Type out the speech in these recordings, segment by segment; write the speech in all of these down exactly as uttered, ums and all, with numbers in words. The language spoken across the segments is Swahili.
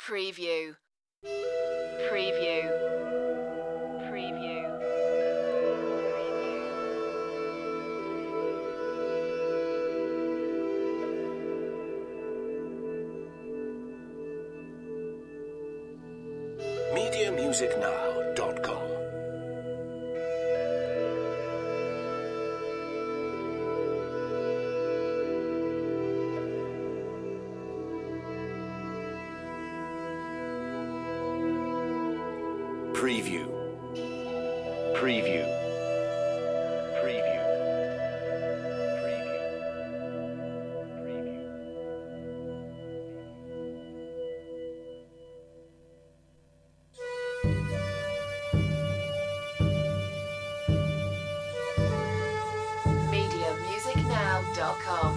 Preview. Preview. Preview. media music now dot com. Preview. Preview. Preview. Preview. Preview. media music now dot com.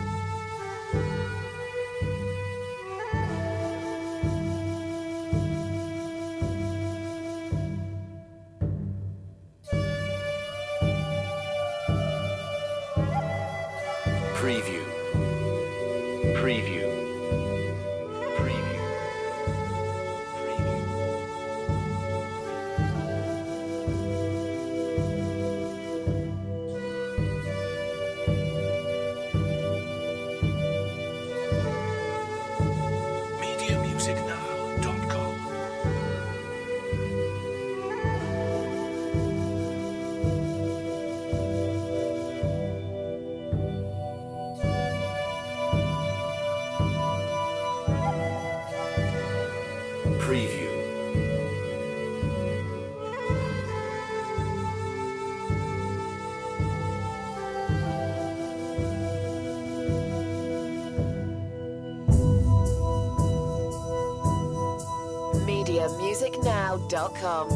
Preview. Preview. Preview. Preview. media music now dot com. Preview. media music now dot com.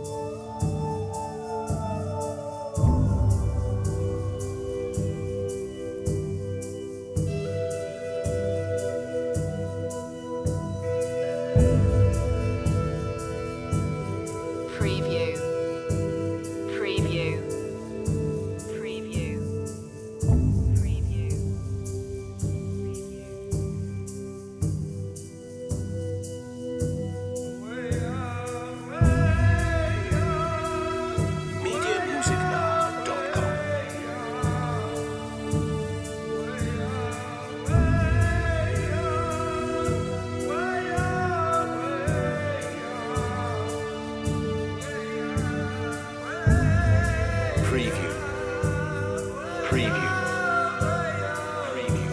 Preview. Preview. Preview. Preview. media music now dot com. Preview. Preview. Preview.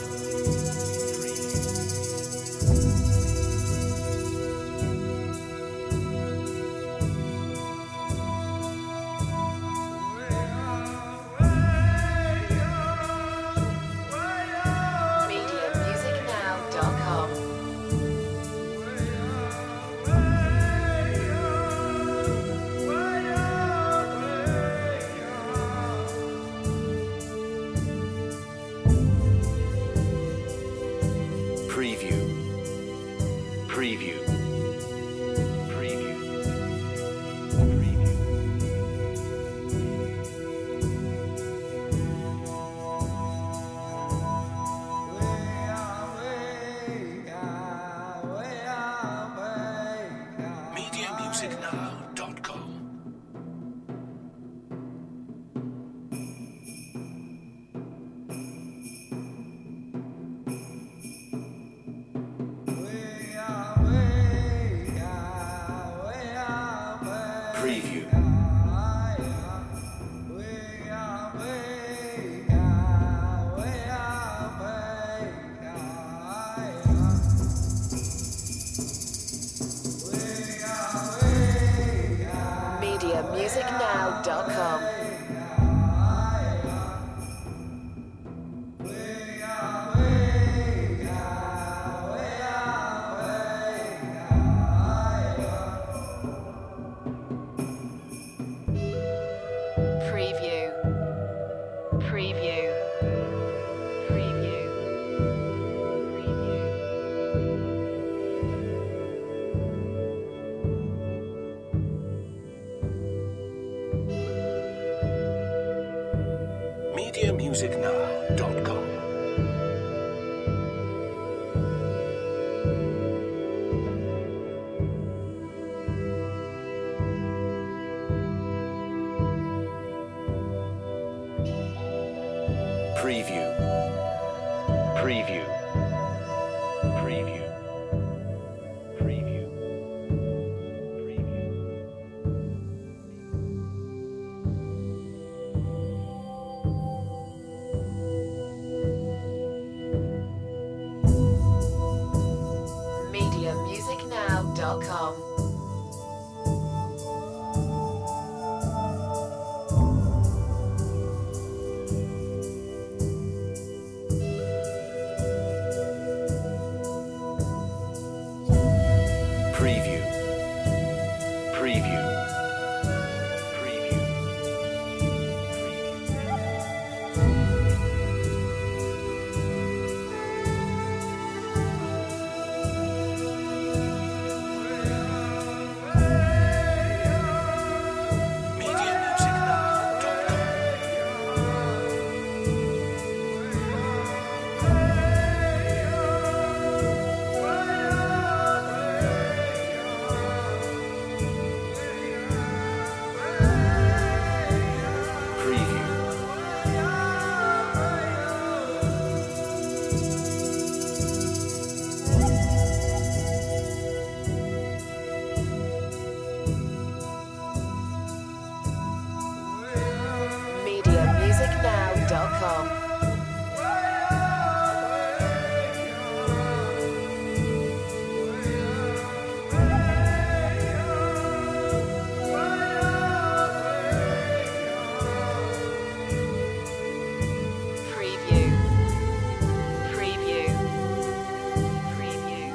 media music now dot com. Preview. Preview. Preview. Preview. media music now dot com. Preview. media music now dot com. Preview. Preview. Preview. Preview. media music now dot com. Preview. Preview. Preview. Preview. Preview. media music now dot com. Preview. Preview. Preview. media music now dot com. Preview. media music now dot com. Preview. Preview. Preview.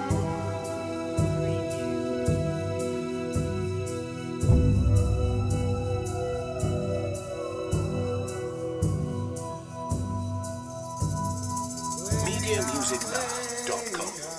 media music now dot com.